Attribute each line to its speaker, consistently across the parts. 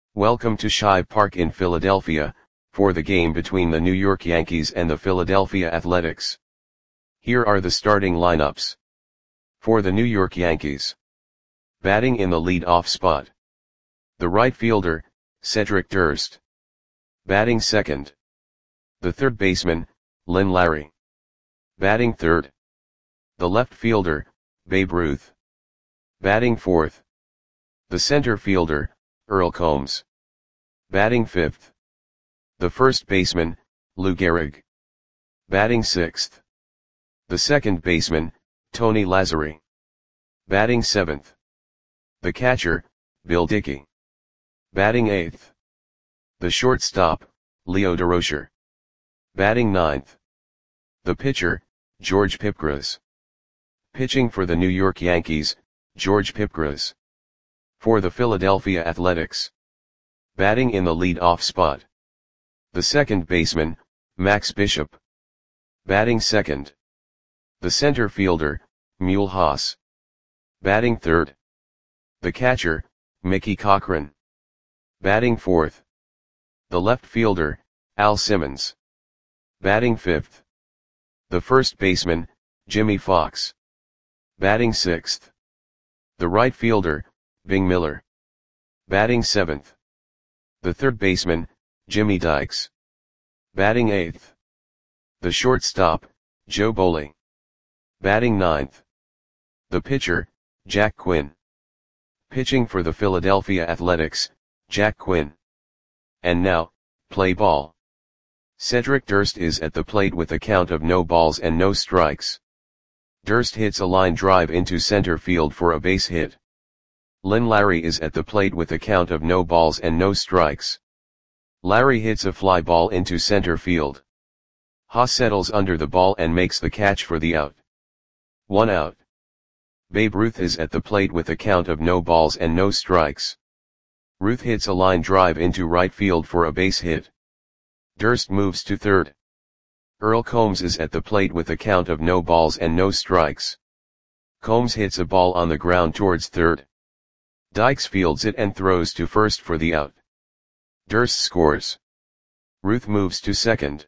Speaker 1: Welcome to Shive Park in Philadelphia, for the game between the New York Yankees and the Philadelphia Athletics. Here are the starting lineups. For the New York Yankees. Batting in the lead-off spot. The right fielder, Cedric Durst. Batting second. The third baseman, Lynn Larry. Batting third. The left fielder, Babe Ruth. Batting fourth. The center fielder, Earl Combs. Batting fifth. The first baseman, Lou Gehrig. Batting sixth. The second baseman, Tony Lazzeri. Batting seventh. The catcher, Bill Dickey. Batting eighth. The shortstop, Leo Durocher. Batting ninth. The pitcher, George Pipgras. Pitching for the New York Yankees, George Pipgras. For the Philadelphia Athletics. Batting in the lead-off spot. The second baseman, Max Bishop. Batting second. The center fielder, Mule Haas. Batting third. The catcher, Mickey Cochrane. Batting fourth. The left fielder, Al Simmons. Batting fifth. The first baseman, Jimmy Fox. Batting sixth. The right fielder, Bing Miller. Batting seventh. The third baseman, Jimmy Dykes. Batting eighth. The shortstop, Joe Boley. Batting ninth. The pitcher, Jack Quinn. Pitching for the Philadelphia Athletics, Jack Quinn. And now, play ball. Cedric Durst is at the plate with a count of no balls and no strikes. Durst hits a line drive into center field for a base hit. Lynn Larry is at the plate with a count of no balls and no strikes. Larry hits a fly ball into center field. Haas settles under the ball and makes the catch for the out. 1 out. Babe Ruth is at the plate with a count of no balls and no strikes. Ruth hits a line drive into right field for a base hit. Durst moves to third. Earl Combs is at the plate with a count of no balls and no strikes. Combs hits a ball on the ground towards third. Dykes fields it and throws to first for the out. Durst scores. Ruth moves to second.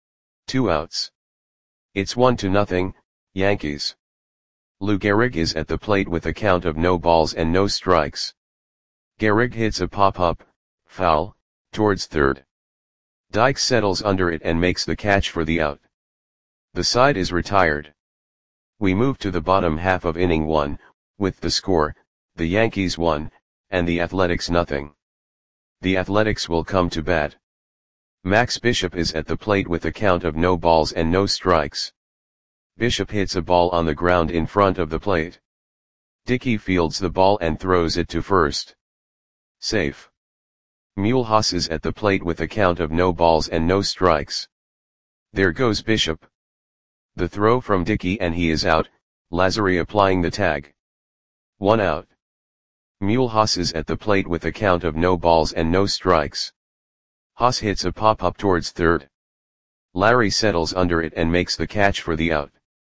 Speaker 1: 2 outs. It's 1-0, Yankees. Lou Gehrig is at the plate with a count of no balls and no strikes. Gehrig hits a pop-up, foul, towards third. Dykes settles under it and makes the catch for the out. The side is retired. We move to the bottom half of inning 1, with the score, the Yankees 1, and the Athletics 0. The Athletics will come to bat. Max Bishop is at the plate with a count of no balls and no strikes. Bishop hits a ball on the ground in front of the plate. Dickey fields the ball and throws it to first. Safe. Mule Haas is at the plate with a count of no balls and no strikes. There goes Bishop. The throw from Dickey and he is out, Lazzeri applying the tag. 1 out. Mule Haas is at the plate with a count of no balls and no strikes. Haas hits a pop-up towards third. Larry settles under it and makes the catch for the out.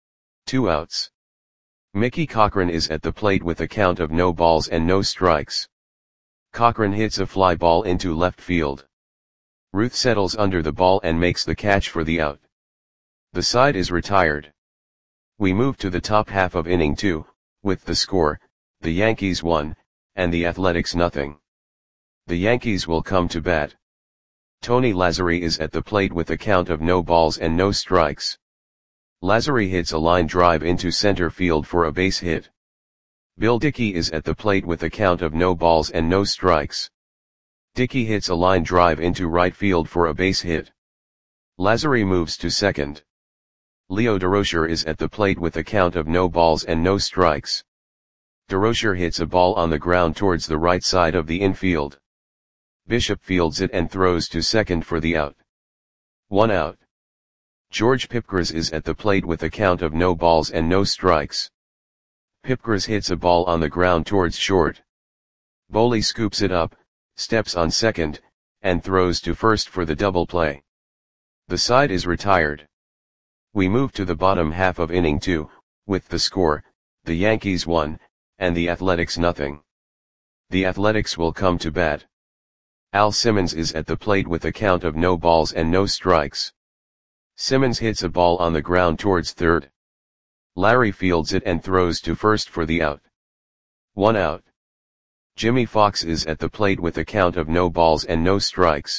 Speaker 1: 2 outs. Mickey Cochrane is at the plate with a count of no balls and no strikes. Cochrane hits a fly ball into left field. Ruth settles under the ball and makes the catch for the out. The side is retired. We move to the top half of inning 2, with the score, the Yankees 1, and the Athletics 0. The Yankees will come to bat. Tony Lazzeri is at the plate with a count of no balls and no strikes. Lazzeri hits a line drive into center field for a base hit. Bill Dickey is at the plate with a count of no balls and no strikes. Dickey hits a line drive into right field for a base hit. Lazzeri moves to second. Leo Durocher is at the plate with a count of no balls and no strikes. Durocher hits a ball on the ground towards the right side of the infield. Bishop fields it and throws to second for the out. 1 out. George Pipgras is at the plate with a count of no balls and no strikes. Pipgras hits a ball on the ground towards short. Boley scoops it up, steps on second, and throws to first for the double play. The side is retired. We move to the bottom half of inning 2, with the score, the Yankees 1, and the Athletics 0. The Athletics will come to bat. Al Simmons is at the plate with a count of no balls and no strikes. Simmons hits a ball on the ground towards third. Larry fields it and throws to first for the out. 1 out. Jimmy Fox is at the plate with a count of no balls and no strikes.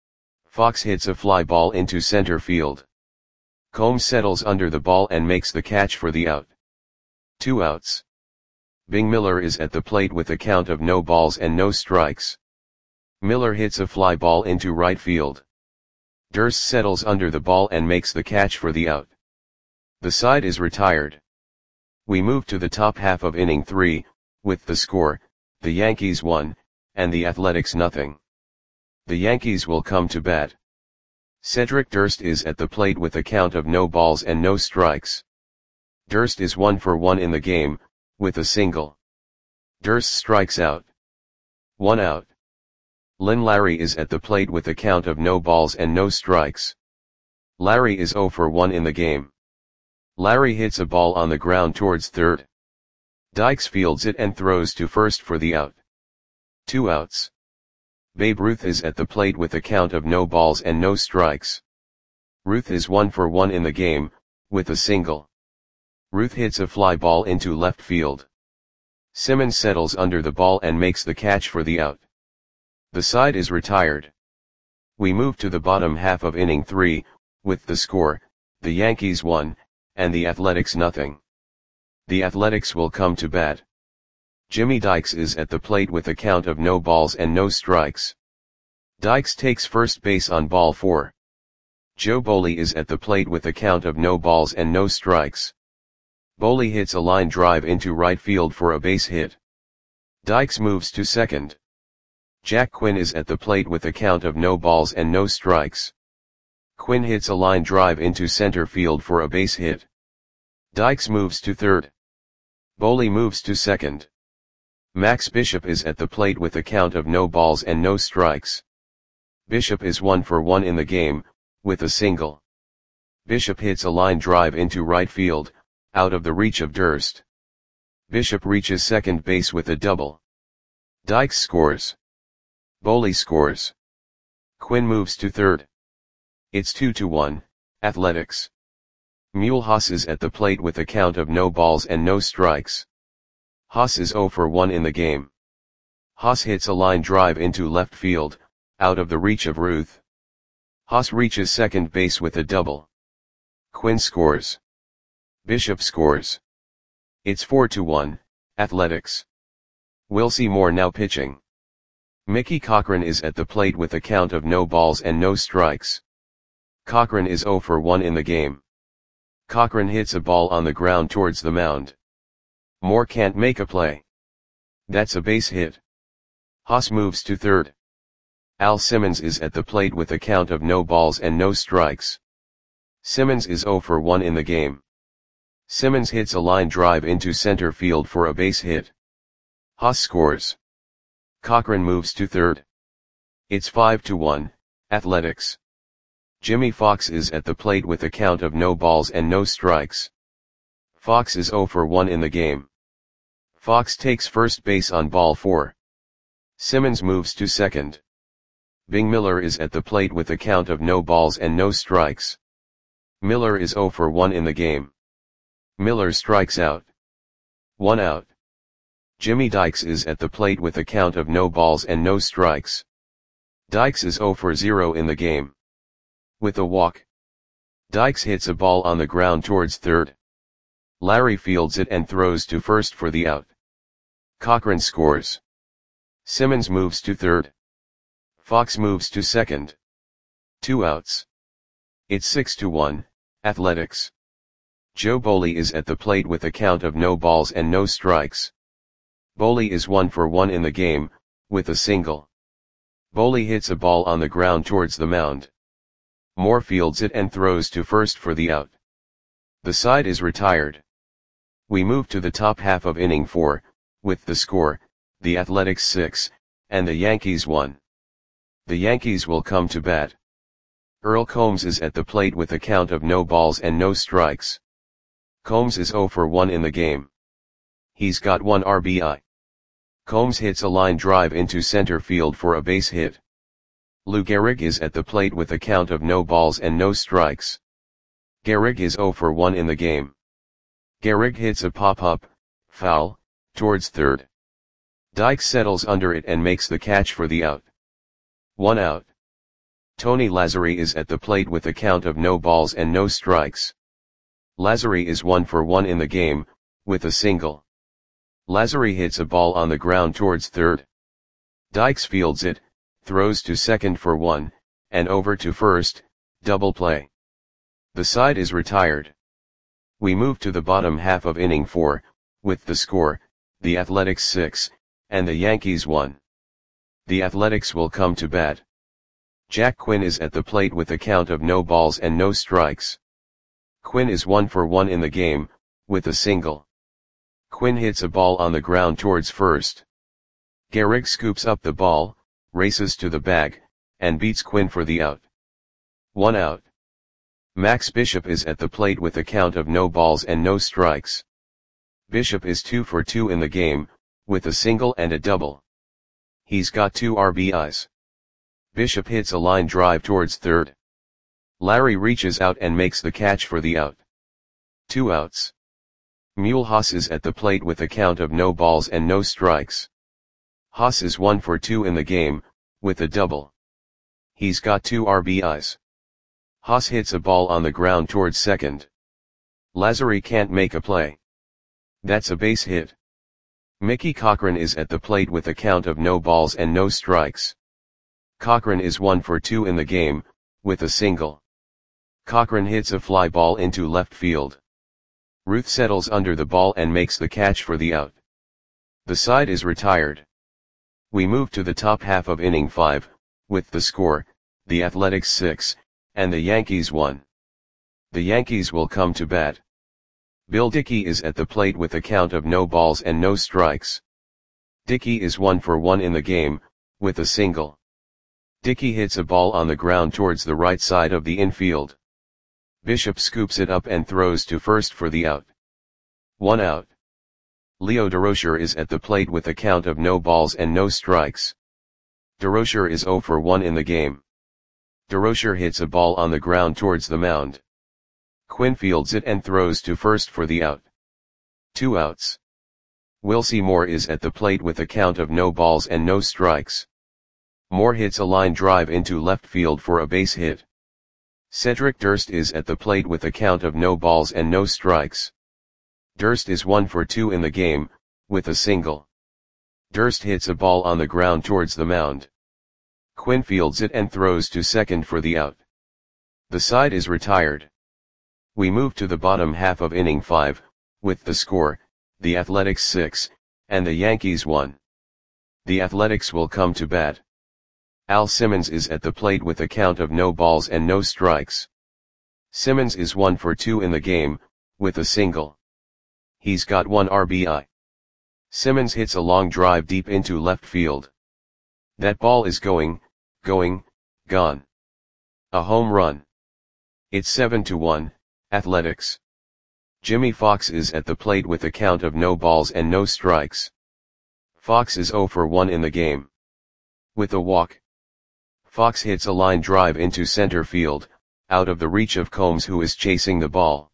Speaker 1: Fox hits a fly ball into center field. Combs settles under the ball and makes the catch for the out. 2 outs. Bing Miller is at the plate with a count of no balls and no strikes. Miller hits a fly ball into right field. Durst settles under the ball and makes the catch for the out. The side is retired. We move to the top half of inning 3, with the score, the Yankees 1, and the Athletics nothing. The Yankees will come to bat. Cedric Durst is at the plate with a count of no balls and no strikes. Durst is 1 for 1 in the game, with a single. Durst strikes out. 1 out. Lynn Larry is at the plate with a count of no balls and no strikes. Larry is 0 for 1 in the game. Larry hits a ball on the ground towards third. Dykes fields it and throws to first for the out. 2 outs. Babe Ruth is at the plate with a count of no balls and no strikes. Ruth is 1 for 1 in the game, with a single. Ruth hits a fly ball into left field. Simmons settles under the ball and makes the catch for the out. The side is retired. We move to the bottom half of inning 3, with the score, the Yankees 1, and the Athletics nothing. The Athletics will come to bat. Jimmy Dykes is at the plate with a count of no balls and no strikes. Dykes takes first base on ball 4. Joe Boley is at the plate with a count of no balls and no strikes. Boley hits a line drive into right field for a base hit. Dykes moves to second. Jack Quinn is at the plate with a count of no balls and no strikes. Quinn hits a line drive into center field for a base hit. Dykes moves to third. Boley moves to second. Max Bishop is at the plate with a count of no balls and no strikes. Bishop is 1 for 1 in the game, with a single. Bishop hits a line drive into right field, out of the reach of Durst. Bishop reaches second base with a double. Dykes scores. Boley scores. Quinn moves to third. It's 2-1, Athletics. Mule Haas is at the plate with a count of no balls and no strikes. Haas is 0 for 1 in the game. Haas hits a line drive into left field, out of the reach of Ruth. Haas reaches second base with a double. Quinn scores. Bishop scores. It's 4-1, Athletics. Wilcie Moore now pitching. Mickey Cochran is at the plate with a count of no balls and no strikes. Cochran is 0 for 1 in the game. Cochran hits a ball on the ground towards the mound. Moore can't make a play. That's a base hit. Haas moves to third. Al Simmons is at the plate with a count of no balls and no strikes. Simmons is 0 for 1 in the game. Simmons hits a line drive into center field for a base hit. Haas scores. Cochran moves to third. It's 5-1, Athletics. Jimmy Fox is at the plate with a count of no balls and no strikes. Fox is 0 for 1 in the game. Fox takes first base on ball 4. Simmons moves to second. Bing Miller is at the plate with a count of no balls and no strikes. Miller is 0 for 1 in the game. Miller strikes out. 1 out. Jimmy Dykes is at the plate with a count of no balls and no strikes. Dykes is 0 for 0 in the game. With a walk. Dykes hits a ball on the ground towards third. Larry fields it and throws to first for the out. Cochran scores. Simmons moves to third. Fox moves to second. 2 outs. It's 6-1, Athletics. Joe Boley is at the plate with a count of no balls and no strikes. Boley is 1 for 1 in the game, with a single. Boley hits a ball on the ground towards the mound. Moore fields it and throws to first for the out. The side is retired. We move to the top half of inning 4, with the score, the Athletics 6, and the Yankees 1. The Yankees will come to bat. Earl Combs is at the plate with a count of no balls and no strikes. Combs is 0 for 1 in the game. He's got 1 RBI. Combs hits a line drive into center field for a base hit. Lou Gehrig is at the plate with a count of no balls and no strikes. Gehrig is 0 for 1 in the game. Gehrig hits a pop-up, foul, towards third. Dykes settles under it and makes the catch for the out. 1 out. Tony Lazzeri is at the plate with a count of no balls and no strikes. Lazzeri is 1 for 1 in the game, with a single. Lazzeri hits a ball on the ground towards third. Dykes fields it, throws to second for 1, and over to first, double play. The side is retired. We move to the bottom half of inning 4, with the score, the Athletics 6, and the Yankees 1. The Athletics will come to bat. Jack Quinn is at the plate with a count of no balls and no strikes. Quinn is 1 for 1 in the game, with a single. Quinn hits a ball on the ground towards first. Gehrig scoops up the ball, races to the bag, and beats Quinn for the out. 1 out. Max Bishop is at the plate with a count of no balls and no strikes. Bishop is 2 for 2 in the game, with a single and a double. He's got 2 RBIs. Bishop hits a line drive towards third. Larry reaches out and makes the catch for the out. 2 outs. Mule Haas is at the plate with a count of no balls and no strikes. Haas is 1 for 2 in the game, with a double. He's got 2 RBIs. Haas hits a ball on the ground towards second. Lazzeri can't make a play. That's a base hit. Mickey Cochrane is at the plate with a count of no balls and no strikes. Cochrane is 1 for 2 in the game, with a single. Cochrane hits a fly ball into left field. Ruth settles under the ball and makes the catch for the out. The side is retired. We move to the top half of inning 5, with the score, the Athletics 6, and the Yankees 1. The Yankees will come to bat. Bill Dickey is at the plate with a count of no balls and no strikes. Dickey is 1 for 1 in the game, with a single. Dickey hits a ball on the ground towards the right side of the infield. Bishop scoops it up and throws to first for the out. 1 out. Leo Durocher is at the plate with a count of no balls and no strikes. Durocher is 0 for 1 in the game. Durocher hits a ball on the ground towards the mound. Quinn fields it and throws to first for the out. 2 outs. Wilcie Moore is at the plate with a count of no balls and no strikes. Moore hits a line drive into left field for a base hit. Cedric Durst is at the plate with a count of no balls and no strikes. Durst is 1 for 2 in the game, with a single. Durst hits a ball on the ground towards the mound. Quinn fields it and throws to second for the out. The side is retired. We move to the bottom half of inning 5, with the score, the Athletics 6, and the Yankees 1. The Athletics will come to bat. Al Simmons is at the plate with a count of no balls and no strikes. Simmons is 1 for 2 in the game, with a single. He's got 1 RBI. Simmons hits a long drive deep into left field. That ball is going, gone. A home run. It's 7-1, Athletics. Jimmy Fox is at the plate with a count of no balls and no strikes. Fox is 0 for 1 in the game. With a walk. Fox hits a line drive into center field, out of the reach of Combs, who is chasing the ball.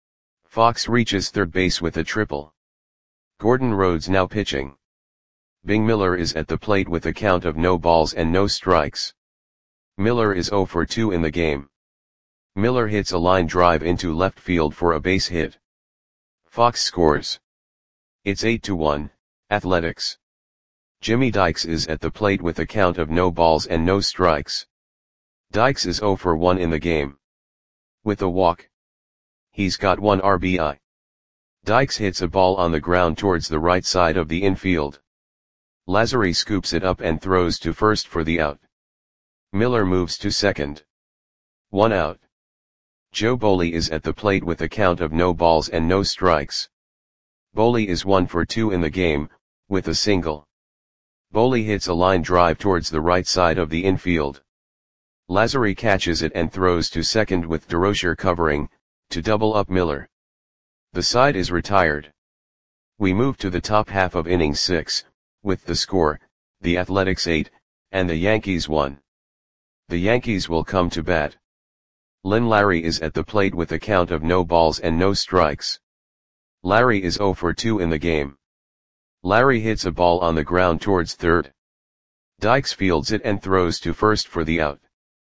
Speaker 1: Fox reaches third base with a triple. Gordon Rhodes now pitching. Bing Miller is at the plate with a count of no balls and no strikes. Miller is 0 for 2 in the game. Miller hits a line drive into left field for a base hit. Fox scores. It's 8-1, Athletics. Jimmy Dykes is at the plate with a count of no balls and no strikes. Dykes is 0 for 1 in the game. With a walk. He's got 1 RBI. Dykes hits a ball on the ground towards the right side of the infield. Lazzeri scoops it up and throws to first for the out. Miller moves to second. 1 out. Joe Boley is at the plate with a count of no balls and no strikes. Boley is 1 for 2 in the game, with a single. Boley hits a line drive towards the right side of the infield. Lazzeri catches it and throws to second with Durocher covering, to double up Miller. The side is retired. We move to the top half of inning 6, with the score, the Athletics 8, and the Yankees 1. The Yankees will come to bat. Lynn Larry is at the plate with a count of no balls and no strikes. Larry is 0 for 2 in the game. Larry hits a ball on the ground towards third. Dykes fields it and throws to first for the out.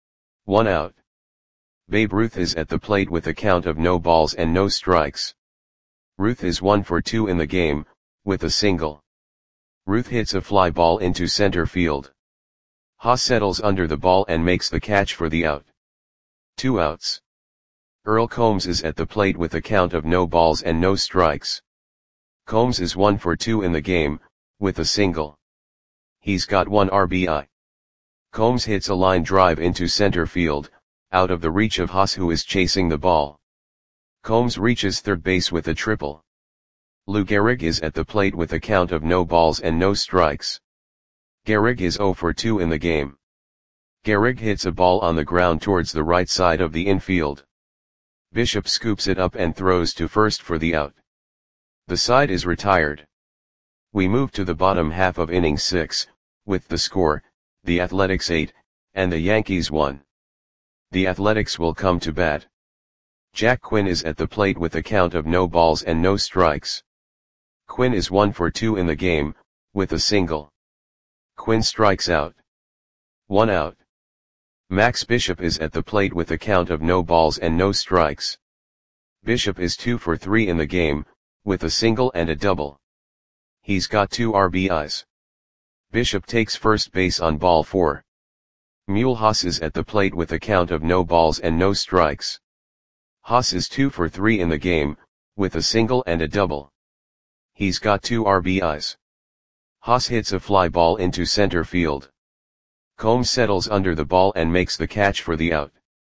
Speaker 1: 1 out. Babe Ruth is at the plate with a count of no balls and no strikes. Ruth is 1 for 2 in the game, with a single. Ruth hits a fly ball into center field. Haas settles under the ball and makes the catch for the out. 2 outs. Earl Combs is at the plate with a count of no balls and no strikes. Combs is 1 for 2 in the game, with a single. He's got 1 RBI. Combs hits a line drive into center field, out of the reach of Haas, who is chasing the ball. Combs reaches third base with a triple. Lou Gehrig is at the plate with a count of no balls and no strikes. Gehrig is 0 for 2 in the game. Gehrig hits a ball on the ground towards the right side of the infield. Bishop scoops it up and throws to first for the out. The side is retired. We move to the bottom half of inning 6, with the score, the Athletics 8, and the Yankees 1. The Athletics will come to bat. Jack Quinn is at the plate with a count of no balls and no strikes. Quinn is 1 for 2 in the game, with a single. Quinn strikes out. 1 out. Max Bishop is at the plate with a count of no balls and no strikes. Bishop is 2 for 3 in the game, with a single and a double. He's got 2 RBIs. Bishop takes first base on ball 4. Mule Haas is at the plate with a count of no balls and no strikes. Haas is 2 for 3 in the game, with a single and a double. He's got 2 RBIs. Haas hits a fly ball into center field. Combs settles under the ball and makes the catch for the out.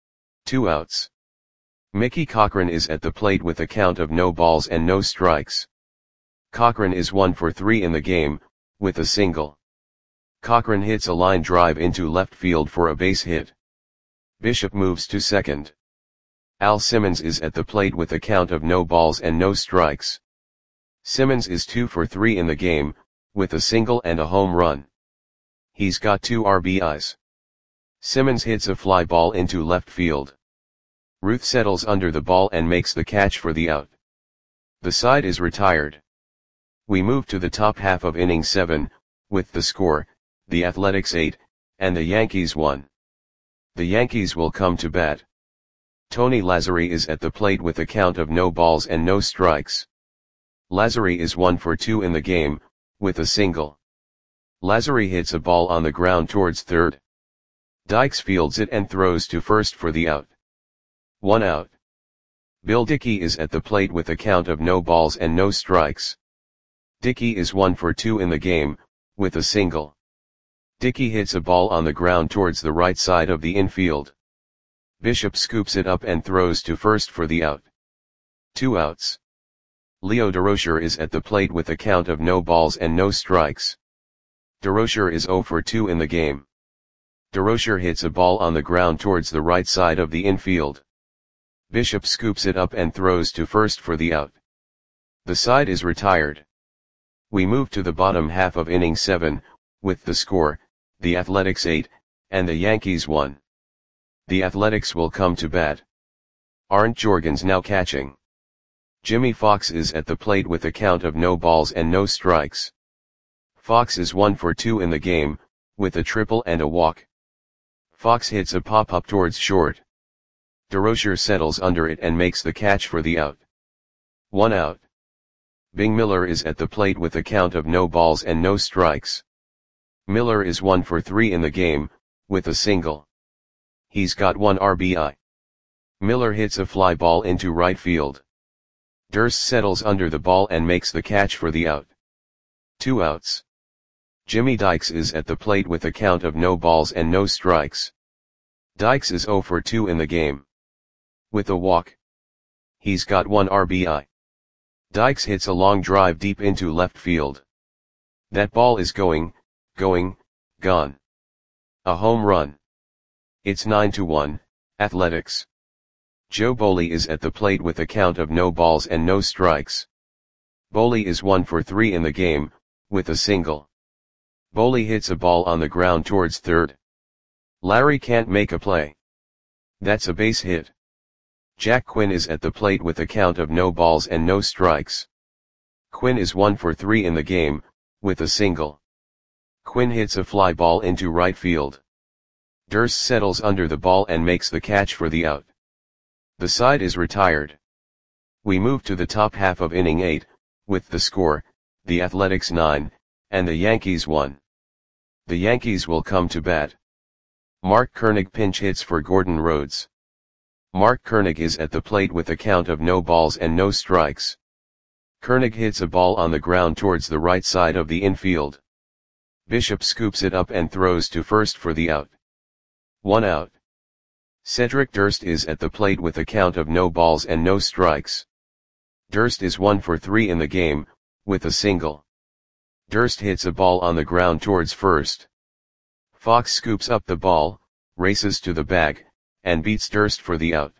Speaker 1: 2 outs. Mickey Cochrane is at the plate with a count of no balls and no strikes. Cochrane is 1 for 3 in the game, with a single. Cochrane hits a line drive into left field for a base hit. Bishop moves to second. Al Simmons is at the plate with a count of no balls and no strikes. Simmons is 2 for 3 in the game, with a single and a home run. He's got 2 RBIs. Simmons hits a fly ball into left field. Ruth settles under the ball and makes the catch for the out. The side is retired. We move to the top half of inning 7, with the score, the Athletics 8, and the Yankees 1. The Yankees will come to bat. Tony Lazzeri is at the plate with a count of no balls and no strikes. Lazzeri is 1 for 2 in the game, with a single. Lazzeri hits a ball on the ground towards third. Dykes fields it and throws to first for the out. 1 out. Bill Dickey is at the plate with a count of no balls and no strikes. Dickey is 1 for 2 in the game, with a single. Dickey hits a ball on the ground towards the right side of the infield. Bishop scoops it up and throws to first for the out. 2 outs. Leo Durocher is at the plate with a count of no balls and no strikes. Durocher is 0 for 2 in the game. Durocher hits a ball on the ground towards the right side of the infield. Bishop scoops it up and throws to first for the out. The side is retired. We move to the bottom half of inning 7, with the score, the Athletics 8, and the Yankees 1. The Athletics will come to bat. Arndt Jorgens now catching. Jimmy Fox is at the plate with a count of no balls and no strikes. Fox is 1 for 2 in the game, with a triple and a walk. Fox hits a pop-up towards short. Durocher settles under it and makes the catch for the out. 1 out. Bing Miller is at the plate with a count of no balls and no strikes. Miller is 1 for 3 in the game, with a single. He's got 1 RBI. Miller hits a fly ball into right field. Durst settles under the ball and makes the catch for the out. 2 outs. Jimmy Dykes is at the plate with a count of no balls and no strikes. Dykes is 0 for 2 in the game. With a walk. He's got 1 RBI. Dykes hits a long drive deep into left field. That ball is going, gone. A home run. It's 9-1, Athletics. Joe Boley is at the plate with a count of no balls and no strikes. Boley is 1 for 3 in the game, with a single. Boley hits a ball on the ground towards third. Larry can't make a play. That's a base hit. Jack Quinn is at the plate with a count of no balls and no strikes. Quinn is 1 for 3 in the game, with a single. Quinn hits a fly ball into right field. Durst settles under the ball and makes the catch for the out. The side is retired. We move to the top half of inning 8, with the score, the Athletics 9, and the Yankees 1. The Yankees will come to bat. Mark Koenig pinch hits for Gordon Rhodes. Mark Koenig is at the plate with a count of no balls and no strikes. Koenig hits a ball on the ground towards the right side of the infield. Bishop scoops it up and throws to first for the out. 1 out. Cedric Durst is at the plate with a count of no balls and no strikes. Durst is 1 for 3 in the game, with a single. Durst hits a ball on the ground towards first. Fox scoops up the ball, races to the bag, and beats Durst for the out.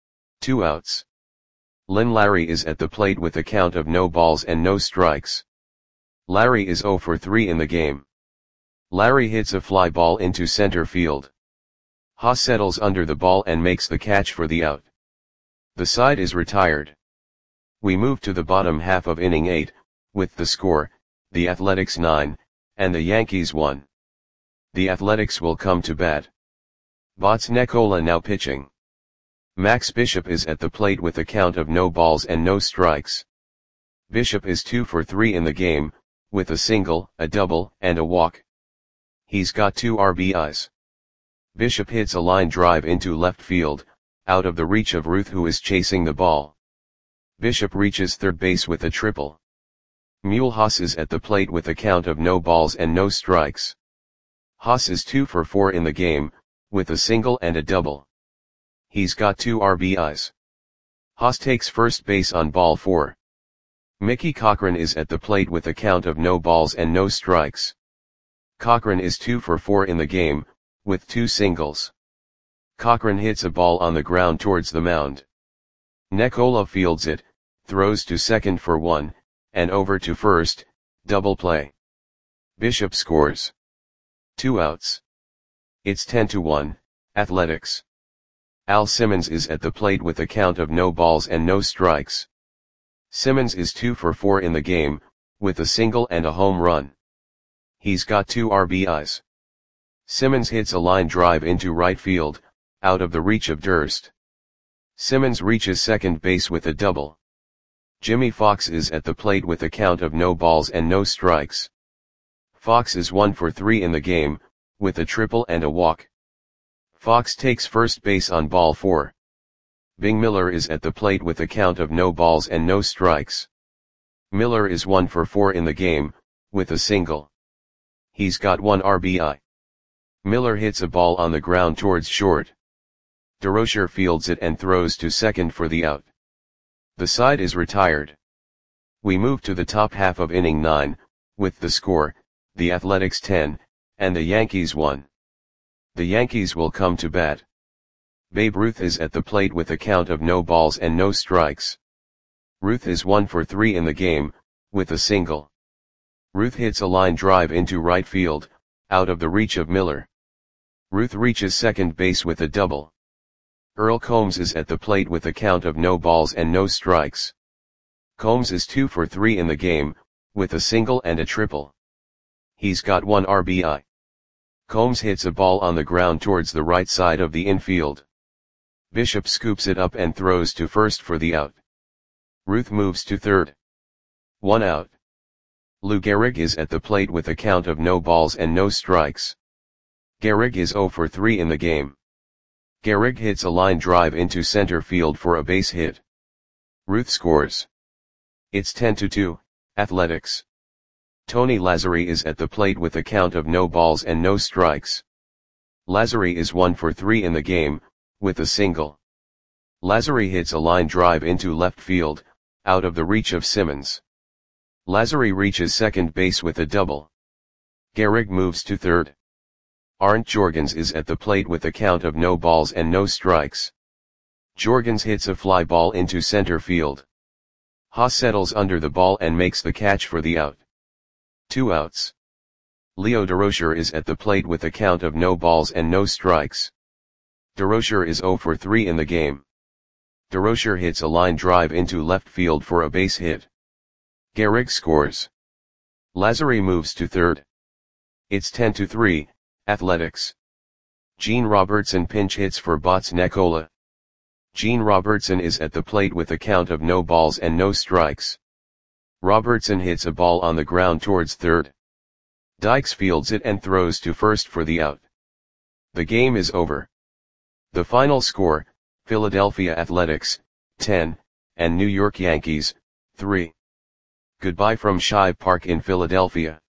Speaker 1: 2 outs. Lynn Larry is at the plate with a count of no balls and no strikes. Larry is 0 for 3 in the game. Larry hits a fly ball into center field. Haas settles under the ball and makes the catch for the out. The side is retired. We move to the bottom half of inning 8, with the score, the Athletics 9, and the Yankees 1. The Athletics will come to bat. Bots Nicola now pitching. Max Bishop is at the plate with a count of no balls and no strikes. Bishop is 2 for 3 in the game, with a single, a double, and a walk. He's got 2 RBIs. Bishop hits a line drive into left field, out of the reach of Ruth, who is chasing the ball. Bishop reaches third base with a triple. Mule Haas is at the plate with a count of no balls and no strikes. Haas is 2 for 4 in the game, with a single and a double. He's got 2 RBIs. Haas takes first base on ball 4. Mickey Cochran is at the plate with a count of no balls and no strikes. Cochran is 2 for 4 in the game, with 2 singles. Cochran hits a ball on the ground towards the mound. Nicola fields it, throws to second for 1, and over to first, double play. Bishop scores. 2 outs. It's 10-1, Athletics. Al Simmons is at the plate with a count of no balls and no strikes. Simmons is 2 for 4 in the game, with a single and a home run. He's got 2 RBIs. Simmons hits a line drive into right field, out of the reach of Durst. Simmons reaches second base with a double. Jimmy Fox is at the plate with a count of no balls and no strikes. Fox is 1 for 3 in the game, with a triple and a walk. Fox takes first base on ball 4. Bing Miller is at the plate with a count of no balls and no strikes. Miller is 1 for 4 in the game, with a single. He's got 1 RBI. Miller hits a ball on the ground towards short. DeRocher fields it and throws to second for the out. The side is retired. We move to the top half of inning 9, with the score, the Athletics 10, and the Yankees 1. The Yankees will come to bat. Babe Ruth is at the plate with a count of no balls and no strikes. Ruth is 1 for 3 in the game, with a single. Ruth hits a line drive into right field, out of the reach of Miller. Ruth reaches second base with a double. Earl Combs is at the plate with a count of no balls and no strikes. Combs is 2 for 3 in the game, with a single and a triple. He's got 1 RBI. Combs hits a ball on the ground towards the right side of the infield. Bishop scoops it up and throws to first for the out. Ruth moves to third. 1 out. Lou Gehrig is at the plate with a count of no balls and no strikes. Gehrig is 0 for 3 in the game. Gehrig hits a line drive into center field for a base hit. Ruth scores. It's 10-2, Athletics. Tony Lazzari is at the plate with a count of no balls and no strikes. Lazzari is 1 for 3 in the game, with a single. Lazzari hits a line drive into left field, out of the reach of Simmons. Lazzari reaches second base with a double. Gehrig moves to third. Arndt Jorgens is at the plate with a count of no balls and no strikes. Jorgens hits a fly ball into center field. Haas settles under the ball and makes the catch for the out. 2 outs. Leo Durocher is at the plate with a count of no balls and no strikes. Durocher is 0 for 3 in the game. Durocher hits a line drive into left field for a base hit. Gehrig scores. Lazary moves to third. It's 10-3, Athletics. Gene Robertson pinch hits for Bots Nicola. Gene Robertson is at the plate with a count of no balls and no strikes. Robertson hits a ball on the ground towards third. Dykes fields it and throws to first for the out. The game is over. The final score, Philadelphia Athletics, 10, and New York Yankees, 3. Goodbye from Shive Park in Philadelphia.